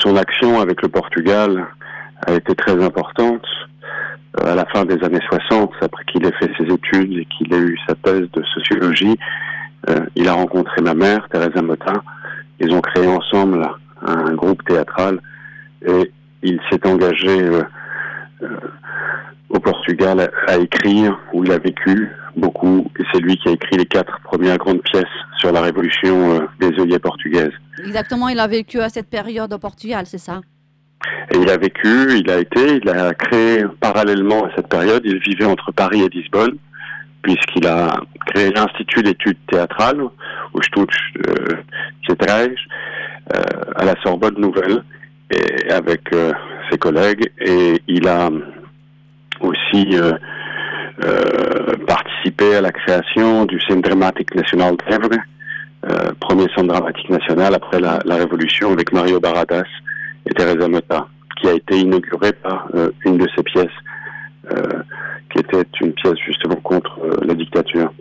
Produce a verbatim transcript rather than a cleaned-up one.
son action avec le Portugal a été très importante. Euh, à la fin des années soixante, après qu'il ait fait ses études et qu'il ait eu sa thèse de sociologie, euh, il a rencontré ma mère, Teresa Motin. Ils ont créé ensemble un groupe théâtral et il s'est engagé euh, euh, au Portugal à, à écrire, où il a vécu beaucoup, et c'est lui qui a écrit les quatre premières grandes pièces sur la révolution euh, des œillets portugaises. Exactement, il a vécu à cette période au Portugal, c'est ça? Et il a vécu, il a été, il a créé parallèlement à cette période, il vivait entre Paris et Lisbonne, puisqu'il a créé l'Institut d'études théâtrales, au Stutz-Theatrais, euh, à la Sorbonne Nouvelle, et avec euh, ses collègues, et il a aussi euh, euh, participé à la création du Centre dramatique national d'Evre, euh, premier centre dramatique national après la, la Révolution, avec Mario Baradas et Teresa Mota, qui a été inauguré par euh, une de ses pièces, euh, qui était une pièce justement contre euh, la dictature.